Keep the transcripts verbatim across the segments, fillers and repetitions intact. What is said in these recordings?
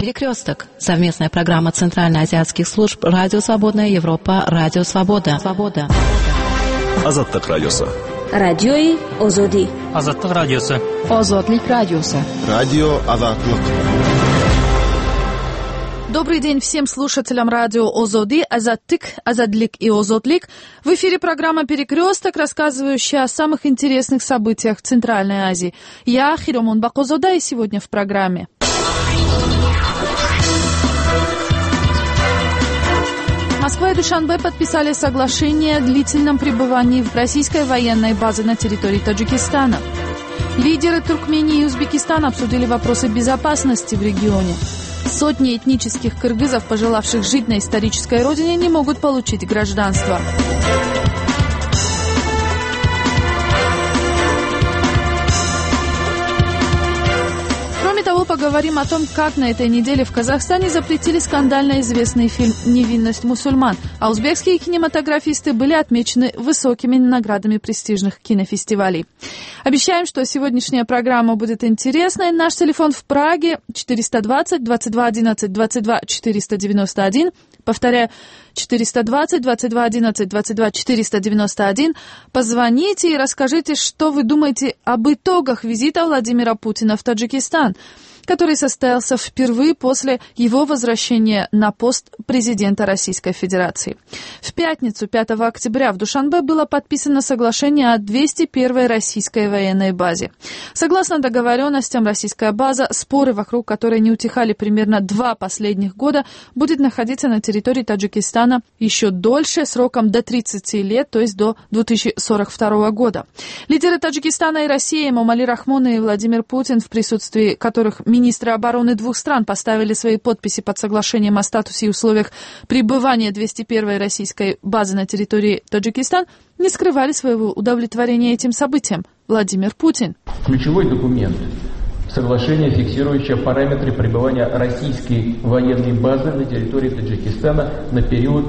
Перекресток. Совместная программа Центральноазиатских служб Радио Свободная Европа, Радио Свобода. Свобода. Азаттык радиосы. Радиои Озоди. Азаттык радиосы. Озодлик радиосы. Радио Азаттык. Добрый день всем слушателям радио Озоди, Азаттык, Азадлик и Озодлик. В эфире программа «Перекресток», рассказывающая о самых интересных событиях в Центральной Азии. Я Хиромон Бакозода, и сегодня в программе. Москва и Душанбе подписали соглашение о длительном пребывании в российской военной базе на территории Таджикистана. Лидеры Туркмении и Узбекистана обсудили вопросы безопасности в регионе. Сотни этнических кыргызов, пожелавших жить на исторической родине, не могут получить гражданство. Кроме того, поговорим о том, как на этой неделе в Казахстане запретили скандально известный фильм «Невинность мусульман», а узбекские кинематографисты были отмечены высокими наградами престижных кинофестивалей. Обещаем, что сегодняшняя программа будет интересной. Наш телефон в Праге четыреста двадцать двадцать два одиннадцать двадцать два четыреста девяносто один. Повторяю, четыреста двадцать двадцать два одиннадцать двадцать два четыреста девяносто один. Позвоните и расскажите, что вы думаете об итогах визита Владимира Путина в Таджикистан, который состоялся впервые после его возвращения на пост президента Российской Федерации. В пятницу, пятого октября, в Душанбе было подписано соглашение о двести первой российской военной базе. Согласно договоренностям, российская база, споры вокруг которой не утихали примерно два последних года, будет находиться на территории Таджикистана еще дольше, сроком до тридцати лет, то есть до две тысячи сорок второго года. Лидеры Таджикистана и России Эмомали Рахмон и Владимир Путин, в присутствии которых министры обороны двух стран поставили свои подписи под соглашением о статусе и условиях пребывания двести первой российской базы на территории Таджикистана, не скрывали своего удовлетворения этим событием. Владимир Путин. Ключевой документ – соглашение, фиксирующее параметры пребывания российской военной базы на территории Таджикистана на период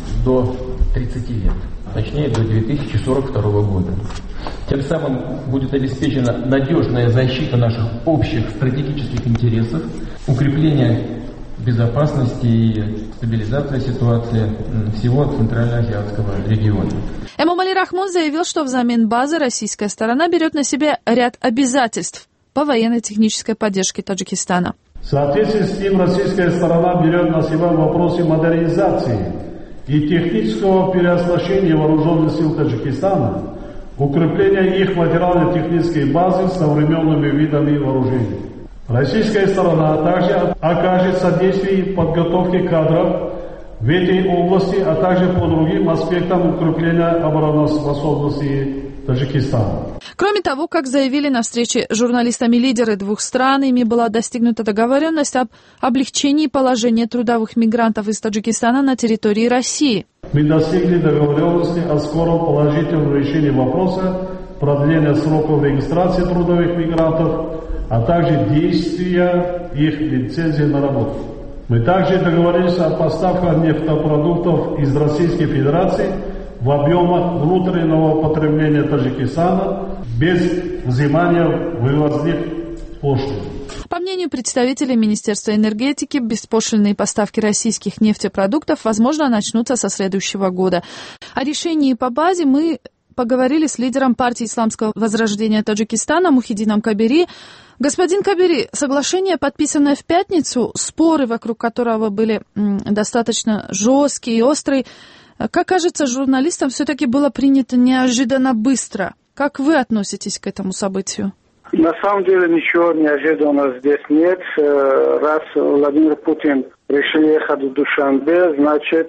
до тридцати лет, точнее до две тысячи сорок второго года. Тем самым будет обеспечена надежная защита наших общих стратегических интересов, укрепление безопасности и стабилизация ситуации всего Центральноазиатского региона. Эмомали Рахмон заявил, что взамен базы российская сторона берет на себя ряд обязательств по военно-технической поддержке Таджикистана. В соответствии с тем, российская сторона берет на себя вопросы модернизации и технического переоснащения вооруженных сил Таджикистана, укрепление их материально-технической базы современными видами вооружений. Российская сторона также окажет содействие подготовке кадров в этой области, а также по другим аспектам укрепления обороноспособности Таджикистана. Кроме того, как заявили на встрече с журналистами лидеры двух стран, ими была достигнута договоренность об облегчении положения трудовых мигрантов из Таджикистана на территории России. Мы достигли договоренности о скором положительном решении вопроса продления сроков регистрации трудовых мигрантов, а также действия их лицензий на работу. Мы также договорились о поставках нефтепродуктов из Российской Федерации в объемах внутреннего потребления Таджикистана без взимания вывозных пошлин. По мнению представителей Министерства энергетики, беспошлинные поставки российских нефтепродуктов, возможно, начнутся со следующего года. О решении по базе мы поговорили с лидером партии Исламского возрождения Таджикистана Мухиддином Кабири. Господин Кабири, соглашение, подписанное в пятницу, споры вокруг которого были м, достаточно жесткие и острые, как кажется журналистам, все-таки было принято неожиданно быстро. Как вы относитесь к этому событию? На самом деле ничего неожиданного здесь нет. Раз Владимир Путин решил ехать в Душанбе, значит,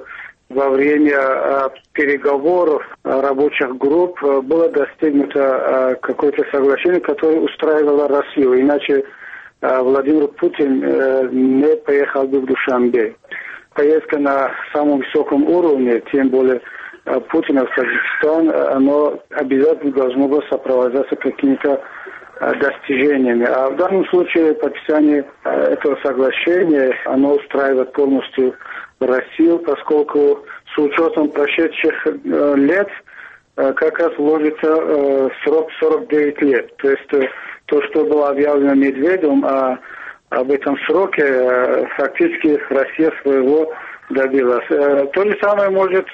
во время переговоров рабочих групп было достигнуто какое-то соглашение, которое устраивало Россию. Иначе Владимир Путин не поехал бы в Душанбе. Поездка на самом высоком уровне, тем более Путина в Таджикистан, оно обязательно должно было сопровождаться какими-то достижениями. А в данном случае подписание этого соглашения, оно устраивает полностью Россию, поскольку с учетом прошедших лет как раз вложится срок сорок девять лет. То есть то, что было объявлено Медведевым о об этом сроке, фактически Россия своего добилась. То же самое может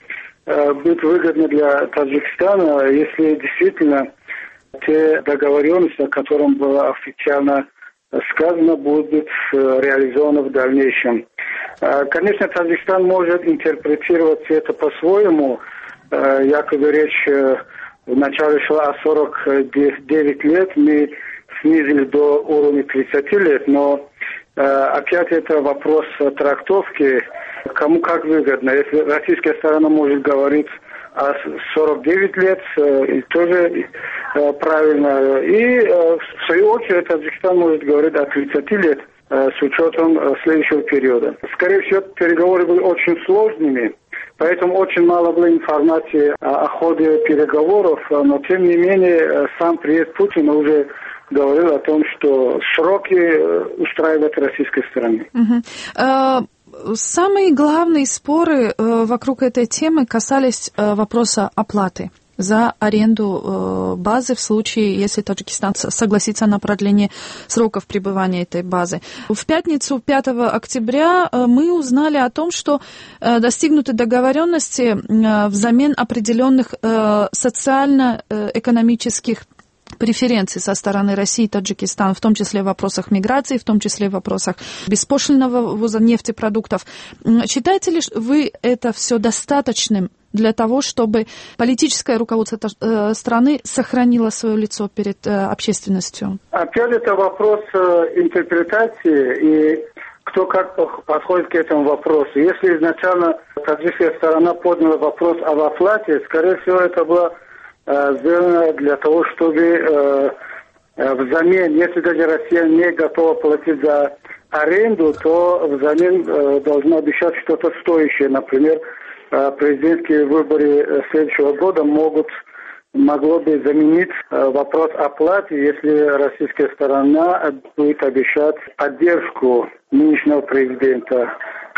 быть выгодно для Таджикистана, если действительно те договоренности, о которых было официально сказано, будут реализованы в дальнейшем. Конечно, Таджикистан может интерпретировать это по-своему. Якобы речь вначале шла о сорок девять лет, мы снизили до уровня тридцати лет, но опять это вопрос трактовки, кому как выгодно. Если российская сторона может говорить о сорок девять лет, и тоже правильно. И в свою очередь Таджикистан может говорить о тридцати лет с учетом следующего периода. Скорее всего, переговоры были очень сложными, поэтому очень мало было информации о ходе переговоров, но тем не менее сам президент Путин уже говорил о том, что сроки устраивают российской стороны. Uh-huh. Uh... Самые главные споры э, вокруг этой темы касались э, вопроса оплаты за аренду э, базы в случае, если Таджикистан согласится на продление сроков пребывания этой базы. В пятницу, пятого октября, э, мы узнали о том, что э, достигнуты договоренности э, взамен определенных э, социально-экономических преференций со стороны России и Таджикистана, в том числе в вопросах миграции, в том числе в вопросах беспошлинного ввоза нефтепродуктов. Считаете ли вы это все достаточным для того, чтобы политическое руководство страны сохранило свое лицо перед общественностью? Опять это вопрос интерпретации и кто как подходит к этому вопросу. Если изначально таджикская сторона подняла вопрос об оплате, скорее всего, это было сделано для того, чтобы э, взамен, если даже Россия не готова платить за аренду, то взамен э, должна обещать что-то стоящее. Например, э, президентские выборы следующего года могут, могло бы заменить э, вопрос оплаты, если российская сторона будет обещать поддержку нынешнего президента.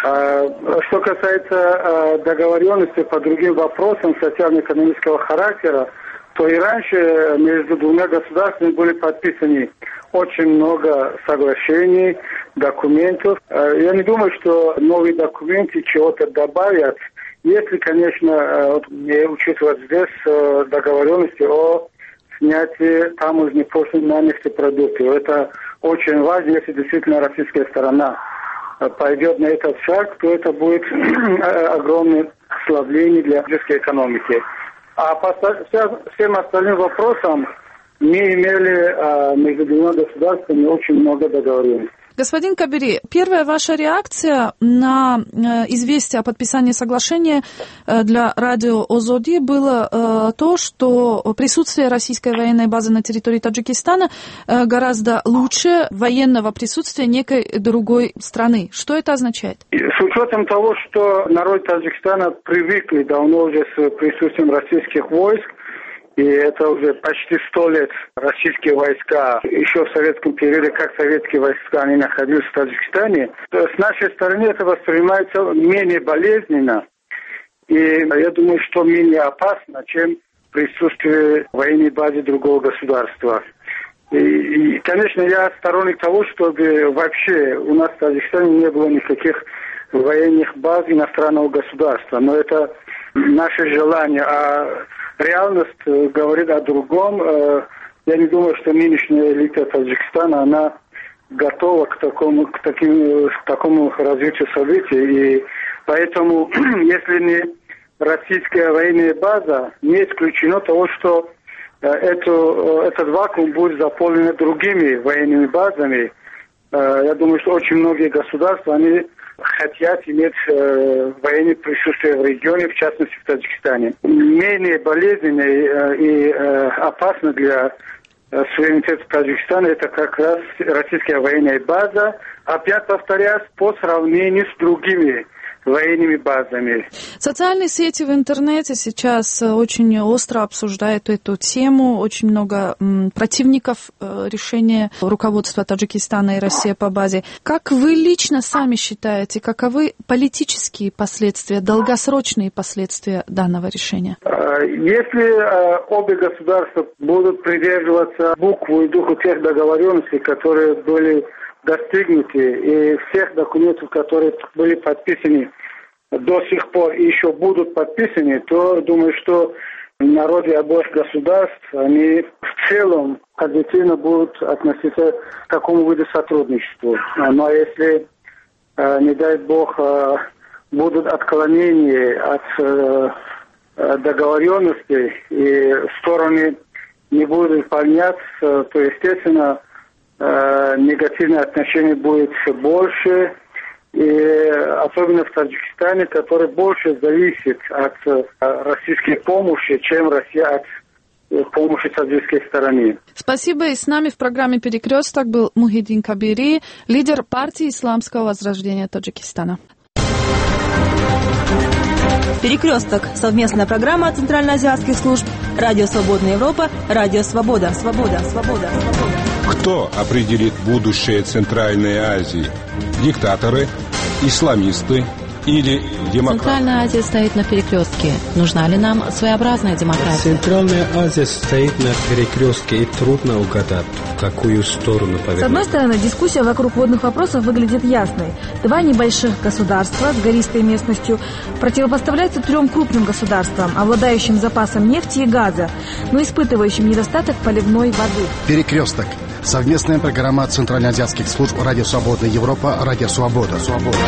Что касается договоренности по другим вопросам социально-экономического характера, то и раньше между двумя государствами были подписаны очень много соглашений, документов. Я не думаю, что новые документы чего-то добавят, если, конечно, не учитывать здесь договоренности о снятии таможенной пошлины на нефтепродукты. Это очень важно, если действительно российская сторона пойдет на этот шаг, то это будет огромное ослабление для российской экономики. А по всем остальным вопросам мы имели между двумя государствами очень много договоренностей. Господин Кабири, первая ваша реакция на известие о подписании соглашения для радио Озоди было то, что присутствие российской военной базы на территории Таджикистана гораздо лучше военного присутствия некой другой страны. Что это означает? С учетом того, что народ Таджикистана привыкли давно уже с присутствием российских войск, и это уже почти сто лет российские войска, еще в советском периоде, как советские войска, они находились в Таджикистане. С нашей стороны это воспринимается менее болезненно. И я думаю, что менее опасно, чем присутствие военной базы другого государства. И, и, конечно, я сторонник того, чтобы вообще у нас в Таджикистане не было никаких военных баз иностранного государства. Но это наше желание. А реальность говорит о другом. Я не думаю, что нынешняя элита Таджикистана, она готова к такому, к таким, к такому развитию событий. И поэтому, если не российская военная база, не исключено того, что эту, этот вакуум будет заполнен другими военными базами. Я думаю, что очень многие государства, они хотят иметь э, военное присутствие в регионе, в частности в Таджикистане. Менее болезненно э, и э, опасно для э, суверенитета Таджикистана это как раз российская военная база, опять повторяюсь, по сравнению с другими военными базами. Социальные сети в интернете сейчас очень остро обсуждают эту тему. Очень много м, противников э, решения руководства Таджикистана и России по базе. Как вы лично сами считаете, каковы политические последствия, долгосрочные последствия данного решения? Если э, обе государства будут придерживаться буквы и духу тех договоренностей, которые были достигнуты, и всех документов, которые были подписаны до сих пор и еще будут подписаны, то думаю, что народы обоих государств, они в целом объективно будут относиться к такому виду сотрудничеству. Но если, не дай бог, будут отклонения от договоренности и стороны не будут выполнять, то, естественно, негативное отношение будет больше, и особенно в Таджикистане, который больше зависит от российской помощи, чем Россия от помощи таджикской стороны. Спасибо. И с нами в программе «Перекресток» был Мухиддин Кабири, лидер партии Исламского возрождения Таджикистана. «Перекресток» — совместная программа центральноазиатских служб «Радио Свободная Европа», «Радио Свобода». Свобода, свобода, свобода. Кто определит будущее Центральной Азии? Диктаторы, исламисты или демократы? Центральная Азия стоит на перекрестке. Нужна ли нам своеобразная демократия? Центральная Азия стоит на перекрестке, и трудно угадать, в какую сторону повернуть. С одной стороны, дискуссия вокруг водных вопросов выглядит ясной. Два небольших государства с гористой местностью противопоставляются трем крупным государствам, обладающим запасом нефти и газа, но испытывающим недостаток поливной воды. Перекресток. Совместная программа центральноазиатских служб «Радио Свободная Европа», «Радио Свобода». Свобода.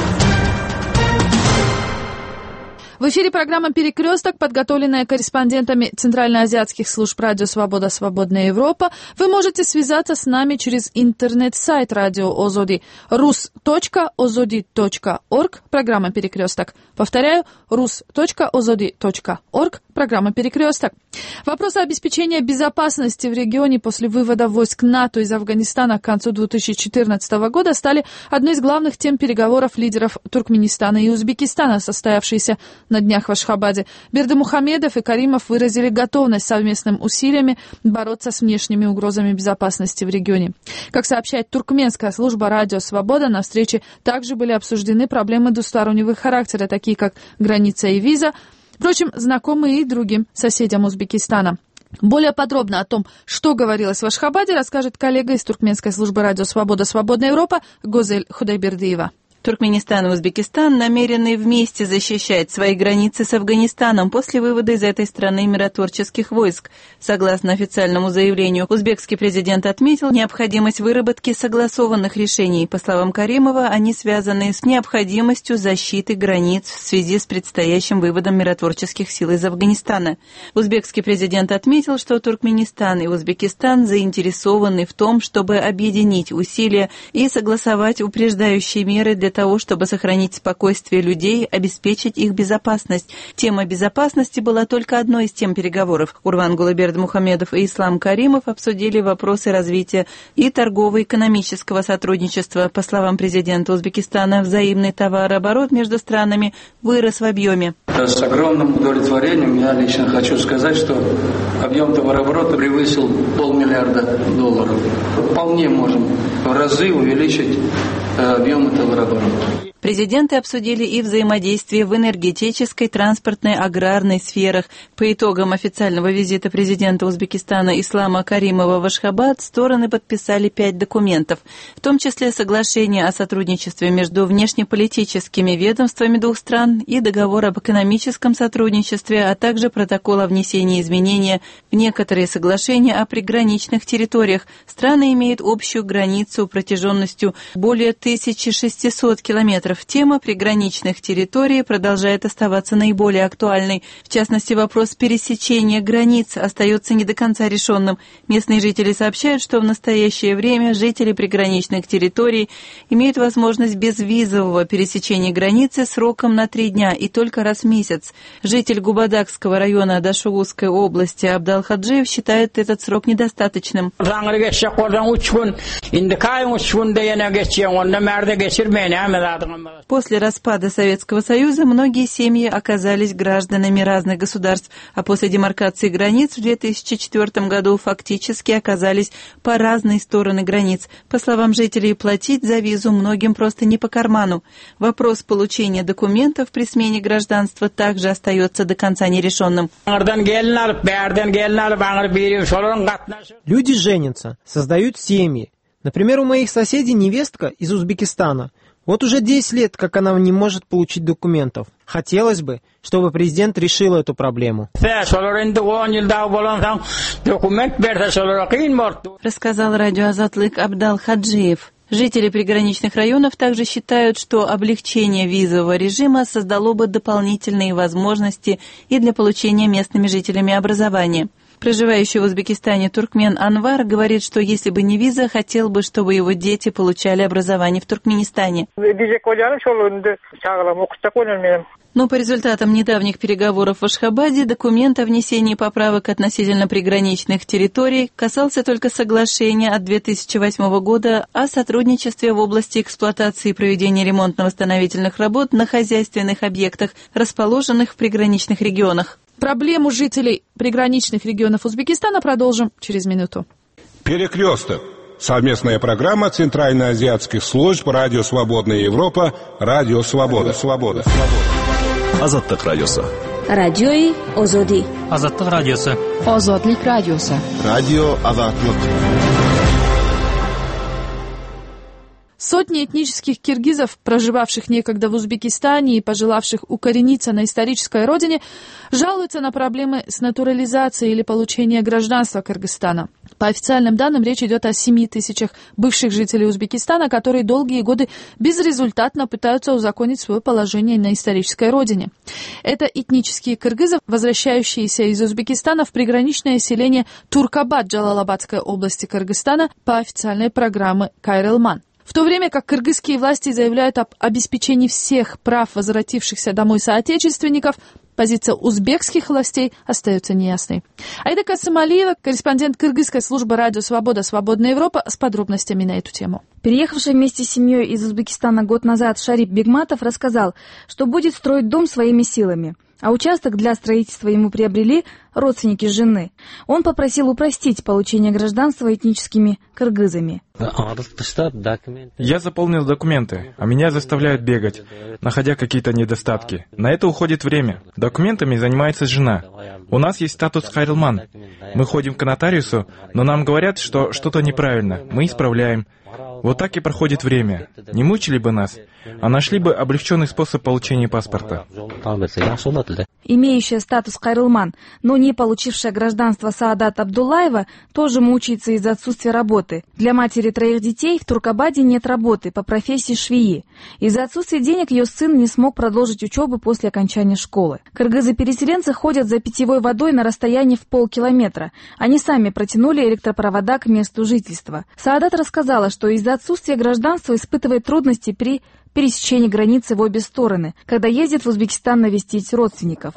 В эфире программа «Перекресток», подготовленная корреспондентами центральноазиатских служб «Радио Свобода», «Свободная Европа». Вы можете связаться с нами через интернет-сайт радио Озоди рус точка озоди точка орг, программа «Перекресток». Повторяю, рус точка озоди точка орг, программа «Перекресток». Вопросы обеспечения безопасности в регионе после вывода войск НАТО из Афганистана к концу две тысячи четырнадцатого года стали одной из главных тем переговоров лидеров Туркменистана и Узбекистана, состоявшиеся на днях в Ашхабаде. Бердымухамедов и Каримов выразили готовность совместными усилиями бороться с внешними угрозами безопасности в регионе. Как сообщает туркменская служба «Радио Свобода», на встрече также были обсуждены проблемы двустороннего характера, такие как граница и виза, впрочем, знакомые и другим соседям Узбекистана. Более подробно о том, что говорилось в Ашхабаде, расскажет коллега из туркменской службы «Радио Свобода», «Свободная Европа» Гозель Худайбердиева. Туркменистан и Узбекистан намерены вместе защищать свои границы с Афганистаном после вывода из этой страны миротворческих войск. Согласно официальному заявлению, узбекский президент отметил необходимость выработки согласованных решений. По словам Каримова, они связаны с необходимостью защиты границ в связи с предстоящим выводом миротворческих сил из Афганистана. Узбекский президент отметил, что Туркменистан и Узбекистан заинтересованы в том, чтобы объединить усилия и согласовать упреждающие меры для того, чтобы сохранить спокойствие людей, обеспечить их безопасность. Тема безопасности была только одной из тем переговоров. Урвангулы Бердымухамедов и Ислам Каримов обсудили вопросы развития и торгово-экономического сотрудничества. По словам президента Узбекистана, взаимный товарооборот между странами вырос в объеме. С огромным удовлетворением я лично хочу сказать, что объем товарооборота превысил полмиллиарда долларов. Вполне можем в разы увеличить объемы товарооборота. Президенты обсудили и взаимодействие в энергетической, транспортной, аграрной сферах. По итогам официального визита президента Узбекистана Ислама Каримова в Ашхабад стороны подписали пять документов, в том числе соглашение о сотрудничестве между внешнеполитическими ведомствами двух стран и договор об экономическом сотрудничестве, а также протокол о внесении изменения в некоторые соглашения о приграничных территориях. Страны имеют общую границу протяженностью более тысячи шестисот километров. Тема приграничных территорий продолжает оставаться наиболее актуальной. В частности, вопрос пересечения границ остается не до конца решенным. Местные жители сообщают, что в настоящее время жители приграничных территорий имеют возможность безвизового пересечения границы сроком на три дня и только раз в месяц. Житель Губадакского района Дашугузской области Абдал Хаджиев считает этот срок недостаточным. После распада Советского Союза многие семьи оказались гражданами разных государств, а после демаркации границ в две тысячи четвёртом году фактически оказались по разные стороны границ. По словам жителей, платить за визу многим просто не по карману. Вопрос получения документов при смене гражданства также остается до конца нерешенным. Люди женятся, создают семьи, Например, у моих соседей невестка из Узбекистана. Вот уже десять лет, как она не может получить документов. Хотелось бы, чтобы президент решил эту проблему. Рассказал радио Азатлык Абдал Хаджиев. Жители приграничных районов также считают, что облегчение визового режима создало бы дополнительные возможности и для получения местными жителями образования. Проживающий в Узбекистане туркмен Анвар говорит, что если бы не виза, хотел бы, чтобы его дети получали образование в Туркменистане. Но по результатам недавних переговоров в Ашхабаде документ о внесении поправок относительно приграничных территорий касался только соглашения от две тысячи восьмого года о сотрудничестве в области эксплуатации и проведения ремонтно-восстановительных работ на хозяйственных объектах, расположенных в приграничных регионах. Проблему жителей приграничных регионов Узбекистана продолжим через минуту. Перекресток. Совместная программа Центральноазиатских служб Радио Свободная Европа, Радио Свобода. Свобода. Азаттык радиосы. Радиои Озоди. Азаттык радиосы. Озодлик радиосы. Радио Азаттык. Сотни этнических киргизов, проживавших некогда в Узбекистане и пожелавших укорениться на исторической родине, жалуются на проблемы с натурализацией или получением гражданства Кыргызстана. По официальным данным, речь идет о семи тысячах бывших жителей Узбекистана, которые долгие годы безрезультатно пытаются узаконить свое положение на исторической родине. Это этнические кыргызы, возвращающиеся из Узбекистана в приграничное селение Туркабад Джалалабадской области Кыргызстана по официальной программе Кайрылман. В то время как кыргызские власти заявляют об обеспечении всех прав возвратившихся домой соотечественников, позиция узбекских властей остается неясной. Аида Касымалиева, корреспондент кыргызской службы «Радио Свобода. Свободная Европа» с подробностями на эту тему. Переехавший вместе с семьей из Узбекистана год назад Шарип Бегматов рассказал, что будет строить дом своими силами. А участок для строительства ему приобрели родственники жены. Он попросил упростить получение гражданства этническими кыргызами. Я заполнил документы, а меня заставляют бегать, находя какие-то недостатки. На это уходит время. Документами занимается жена. У нас есть статус Кайрылман. Мы ходим к нотариусу, но нам говорят, что что-то неправильно. Мы исправляем. Вот так и проходит время. Не мучили бы нас, а нашли бы облегченный способ получения паспорта. Имеющая статус Кайрылман, но не получившая гражданство Саадат Абдуллаева, тоже мучается из-за отсутствия работы. Для матери троих детей в Туркабаде нет работы по профессии швеи. Из-за отсутствия денег ее сын не смог продолжить учебу после окончания школы. Кыргызы-переселенцы ходят за питьевой водой на расстоянии в полкилометра. Они сами протянули электропровода к месту жительства. Саадат рассказала, что из-за отсутствия гражданства испытывает трудности при пересечении границы в обе стороны, когда ездит в Узбекистан навестить родственников.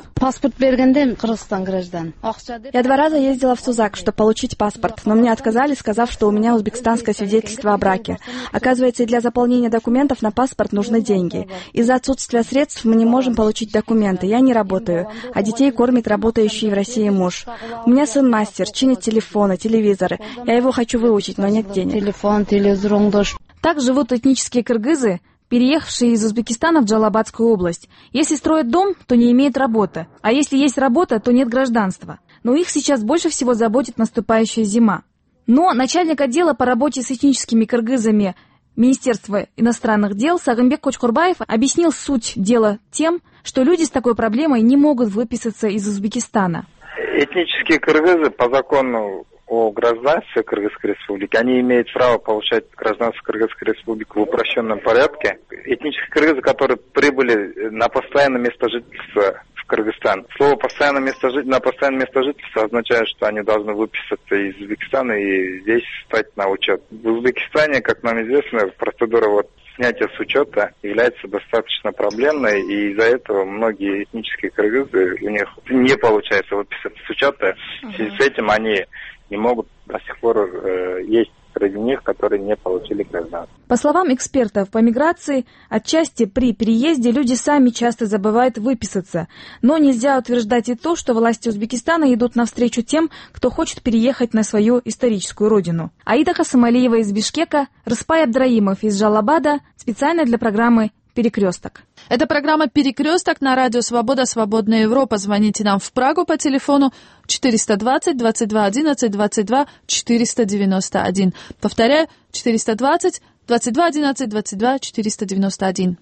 Я два раза ездила в Сузак, чтобы получить паспорт, но мне отказали, сказав, что у меня узбекистанское свидетельство о браке. Оказывается, для заполнения документов на паспорт нужны деньги. Из-за отсутствия средств мы не можем получить документы. Я не работаю, а детей кормит работающий в России муж. У меня сын мастер, чинит телефоны, телевизоры. Я его хочу выучить, но нет денег. Так живут этнические кыргызы, переехавшие из Узбекистана в Джалалабадскую область. Если строят дом, то не имеют работы, а если есть работа, то нет гражданства. Но их сейчас больше всего заботит наступающая зима. Но начальник отдела по работе с этническими кыргызами Министерства иностранных дел Сагымбек Кочкурбаев объяснил суть дела тем, что люди с такой проблемой не могут выписаться из Узбекистана. Этнические кыргызы по закону о гражданстве Кыргызской Республики, они имеют право получать гражданство Кыргызской Республики в упрощенном порядке. Этнические кыргызы, которые прибыли на постоянное место жительства в Кыргызстан. Слово «постоянное место жительства» на постоянное место жительства означает, что они должны выписаться из Узбекистана и здесь стать на учет. В Узбекистане, как нам известно, процедура вот снятия с учета является достаточно проблемной, и из-за этого многие этнические кыргызы, у них не получается выписаться с учета. В связи с этим они не могут до сих пор э, есть среди них, которые не получили гражданство. По словам экспертов по миграции, отчасти при переезде люди сами часто забывают выписаться. Но нельзя утверждать и то, что власти Узбекистана идут навстречу тем, кто хочет переехать на свою историческую родину. Аида Касымалиева из Бишкека, Рыспай Абдраимов из Джалалабада, специально для программы «Перекресток». Это программа «Перекресток» на радио «Свобода», «Свободная Европа». Звоните нам в Прагу по телефону четыреста двадцать двадцать два одиннадцать двадцать два четыреста девяносто один. Повторяю, четыреста двадцать двадцать два одиннадцать двадцать два четыреста девяносто один.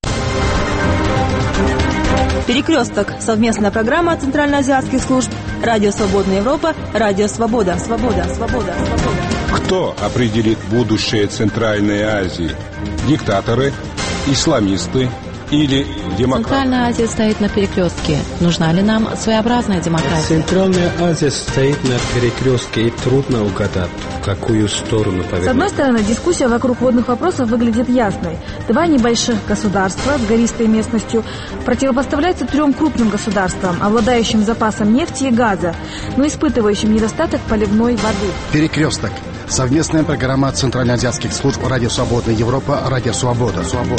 «Перекресток» — совместная программа центральноазиатских служб «Радио Свободная Европа», «Радио Свобода». Свобода, свобода, свобода. Кто определит будущее Центральной Азии? Диктаторы, исламисты или демократы? Центральная Азия стоит на перекрестке. Нужна ли нам своеобразная демократия? Центральная Азия стоит на перекрестке, и трудно угадать, в какую сторону повернуть. С одной стороны, дискуссия вокруг водных вопросов выглядит ясной. Два небольших государства с гористой местностью противопоставляются трем крупным государствам, обладающим запасом нефти и газа, но испытывающим недостаток поливной воды. Перекресток. Совместная программа центральноазиатских служб «Радио Свободная Европа», «Радио Свобода». Свобода.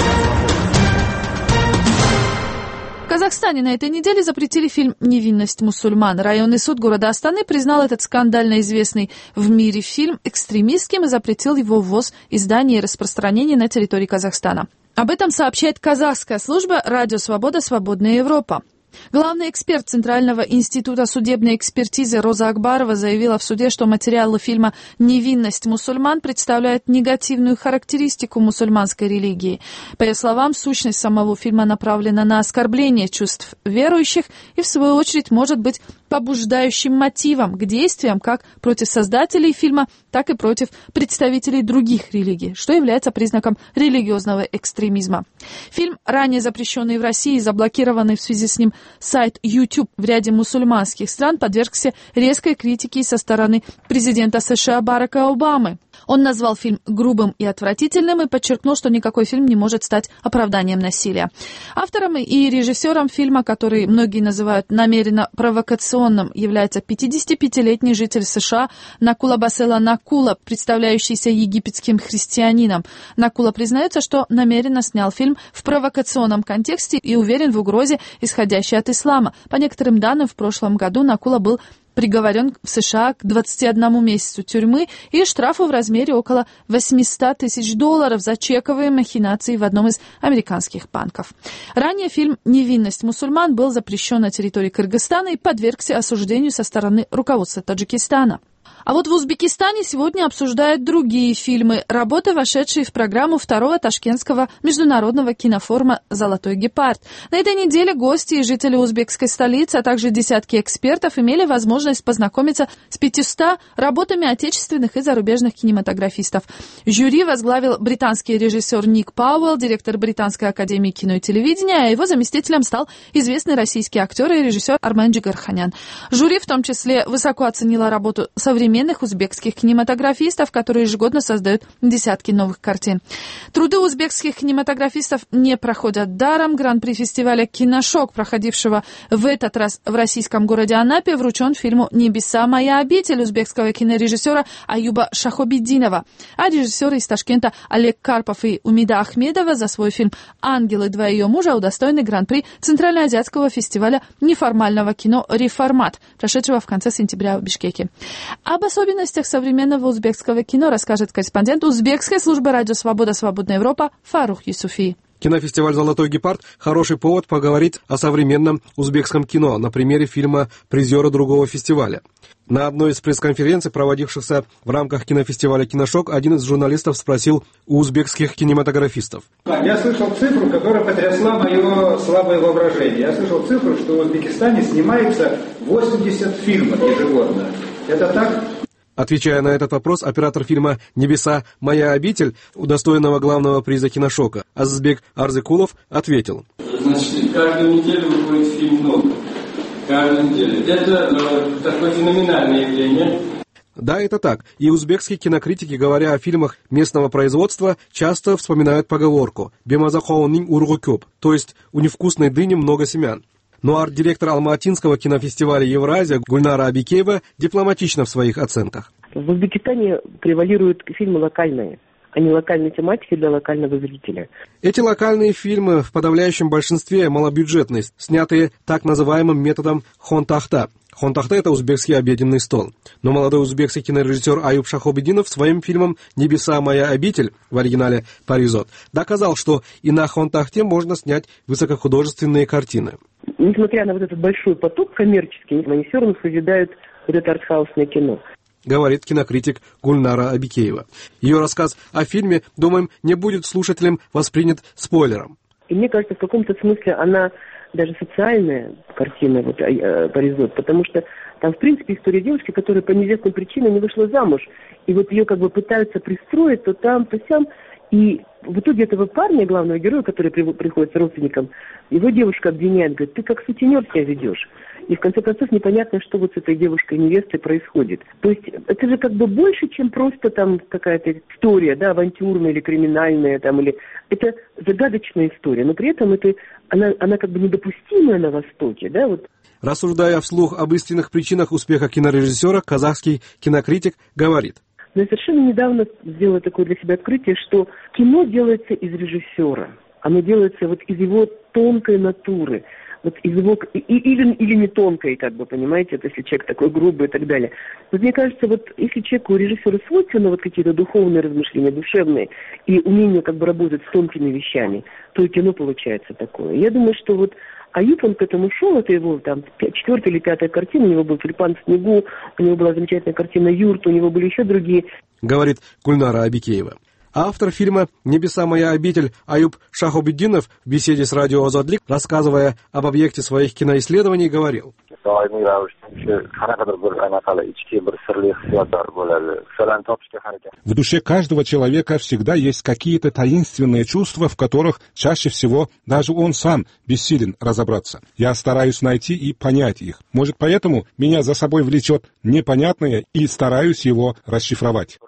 В Казахстане на этой неделе запретили фильм «Невинность мусульман». Районный суд города Астаны признал этот скандально известный в мире фильм экстремистским и запретил его ввоз, издание и распространение на территории Казахстана. Об этом сообщает казахская служба «Радио Свобода», «Свободная Европа». Главный эксперт Центрального института судебной экспертизы Роза Акбарова заявила в суде, что материалы фильма «Невинность мусульман» представляют негативную характеристику мусульманской религии. По ее словам, сущность самого фильма направлена на оскорбление чувств верующих и, в свою очередь, может быть побуждающим мотивом к действиям как против создателей фильма, так и против представителей других религий, что является признаком религиозного экстремизма. Фильм, ранее запрещенный в России и заблокированный в связи с ним сайт YouTube в ряде мусульманских стран, подвергся резкой критике со стороны президента США Барака Обамы. Он назвал фильм грубым и отвратительным и подчеркнул, что никакой фильм не может стать оправданием насилия. Автором и режиссером фильма, который многие называют намеренно провокационным, является пятидесятипятилетний житель США Накула Басела Накула, представляющийся египетским христианином. Накула признается, что намеренно снял фильм в провокационном контексте и уверен в угрозе, исходящей от ислама. По некоторым данным, в прошлом году Накула был приговорен в США к двадцати одному месяцу тюрьмы и штрафу в размере около восемьсот тысяч долларов за чековые махинации в одном из американских банков. Ранее фильм «Невинность мусульман» был запрещен на территории Кыргызстана и подвергся осуждению со стороны руководства Таджикистана. А вот в Узбекистане сегодня обсуждают другие фильмы, работы, вошедшие в программу второго ташкентского международного кинофорума «Золотой гепард». На этой неделе гости и жители узбекской столицы, а также десятки экспертов имели возможность познакомиться с пятьюстами работами отечественных и зарубежных кинематографистов. Жюри возглавил британский режиссер Ник Пауэлл, директор Британской академии кино и телевидения, а его заместителем стал известный российский актер и режиссер Армен Джигарханян. Жюри в том числе высоко оценило работу современных узбекских кинематографистов, которые ежегодно создают десятки новых картин. Труды узбекских кинематографистов не проходят даром. Гран-при фестиваля «Киношок», проходившего в этот раз в российском городе Анапе, вручен фильму «Небеса. Моя обитель» узбекского кинорежиссера Аюба Шахобиддинова. А режиссеры из Ташкента Олег Карпов и Умида Ахмедова за свой фильм «Ангелы. Два ее мужа» удостоены Гран-при Центральноазиатского фестиваля неформального кино «Реформат», прошедшего в конце сентября в Бишкеке. Об особенностях современного узбекского кино расскажет корреспондент узбекской службы «Радио Свобода», «Свободная Европа» Фарух Юсуфи. Кинофестиваль «Золотой гепард» – хороший повод поговорить о современном узбекском кино на примере фильма призера другого фестиваля. На одной из пресс-конференций, проводившихся в рамках кинофестиваля «Киношок», один из журналистов спросил у узбекских кинематографистов. Я слышал цифру, которая потрясла мое слабое воображение. Я слышал цифру, что в Узбекистане снимается восемьдесят фильмов ежегодно. Это так? Отвечая на этот вопрос, оператор фильма «Небеса. Моя обитель», удостоенного главного приза «Киношока», Азизбек Арзыкулов, ответил. Значит, каждую неделю выходит фильм новый. Каждую неделю. Это э, такое феноменальное явление. Да, это так. И узбекские кинокритики, говоря о фильмах местного производства, часто вспоминают поговорку «Бемазахоунин ургу кёп», то есть «у невкусной дыни много семян». Но арт-директор Алма-Атинского кинофестиваля «Евразия» Гульнара Абикеева дипломатична в своих оценках. В Узбекистане превалируют фильмы локальные, а не локальной тематики для локального зрителя. Эти локальные фильмы в подавляющем большинстве малобюджетные, снятые так называемым методом хон-тахта. Хон-тахта — это узбекский обеденный стол. Но молодой узбекский кинорежиссер Аюб Шахобидинов своим фильмом «Небеса. Моя обитель» в оригинале «Паризот» доказал, что и на хон-тахте можно снять высокохудожественные картины. Несмотря на вот этот большой поток коммерческий, они все равно созидают вот это артхаусное кино. Говорит кинокритик Гульнара Абикеева. Ее рассказ о фильме, думаем, не будет слушателям воспринят спойлером. И мне кажется, в каком-то смысле она даже социальная картина, вот, э, «Паризот», потому что там, в принципе, история девушки, которая по неизвестным причинам не вышла замуж. И вот ее как бы пытаются пристроить то там, то сям. И в итоге этого парня, главного героя, который приходит с родственником, его девушка обвиняет, говорит, ты как сутенер себя ведешь. И в конце концов непонятно, что вот с этой девушкой-невестой происходит. То есть это же как бы больше, чем просто там какая-то история, да, авантюрная или криминальная, там, или... Это загадочная история, но при этом это, она, она как бы недопустимая на Востоке, да, вот. Рассуждая вслух об истинных причинах успеха кинорежиссера, казахский кинокритик говорит. Но я совершенно недавно сделала такое для себя открытие, что кино делается из режиссера. Оно делается вот из его тонкой натуры. Вот из его, и, или, или не тонкой, как бы, понимаете, это если человек такой грубый и так далее. Вот мне кажется, вот если человеку, режиссеру свойственно вот какие-то духовные размышления, душевные, и умение как бы работать с тонкими вещами, то и кино получается такое. Я думаю, что вот Аюб, он к этому шел, это его там четвертая или пятая картина, у него был «Тюльпан в снегу», у него была замечательная картина «Юрт», у него были еще другие. Говорит Гульнара Абикеева. Автор фильма «Небеса. Моя обитель» Аюб Шахобидинов в беседе с радио «Азадлик», рассказывая об объекте своих киноисследований, говорил. В душе каждого человека всегда есть какие-то таинственные чувства, в которых чаще всего даже он сам бессилен разобраться. Я стараюсь найти и понять их. Может, поэтому меня за собой влечет непонятное и стараюсь его расшифровать.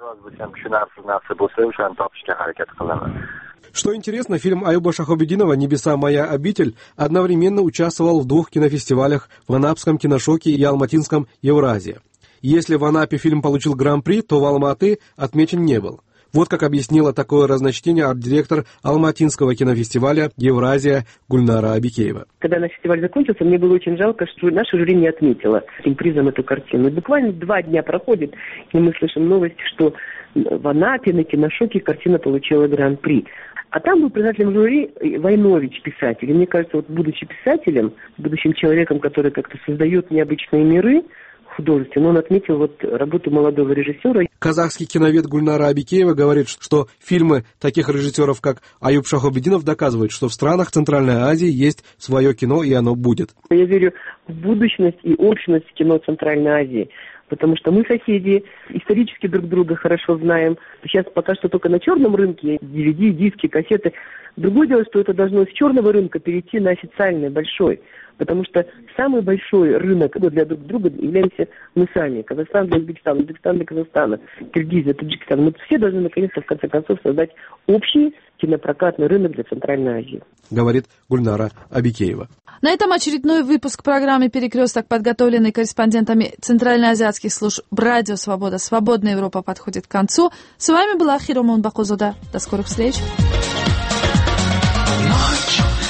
Что интересно, фильм Аюба Шахобидинова «Небеса. Моя обитель» одновременно участвовал в двух кинофестивалях в Анапском киношоке и Алматинском Евразия. Если в Анапе фильм получил гран-при, то в Алматы отмечен не был. Вот как объяснила такое разночтение арт-директор Алматинского кинофестиваля «Евразия» Гульнара Абикеева. Когда наш фестиваль закончился, мне было очень жалко, что наша жюри не отметила этим призом эту картину. И буквально два дня проходит, и мы слышим новость, что в Анапе на киношоке картина получила гран-при. А там был председателем жюри Войнович, писатель. И мне кажется, вот будучи писателем, будущим человеком, который как-то создает необычные миры, художественно, он отметил вот работу молодого режиссера. Казахский киновед Гульнара Абикеева говорит, что фильмы таких режиссеров, как Аюб Шахобидинов, доказывают, что в странах Центральной Азии есть свое кино, и оно будет. Я верю в будущность и общность кино Центральной Азии, потому что мы соседи, исторически друг друга хорошо знаем. Сейчас пока что только на черном рынке, ди ви ди, диски, кассеты. Другое дело, что это должно с черного рынка перейти на официальный, большой. Потому что самый большой рынок для друг друга являемся мы сами. Казахстан для Узбекистана, Узбекистан для Казахстана, Киргизия, Таджикистан. Мы все должны наконец-то в конце концов создать общий кинопрокатный рынок для Центральной Азии. Говорит Гульнара Абикеева. На этом очередной выпуск программы «Перекресток», подготовленный корреспондентами центральноазиатских служб «Радио Свобода», «Свободная Европа» подходит к концу. С вами была Хиромон Бакозода. До скорых встреч. Ночь.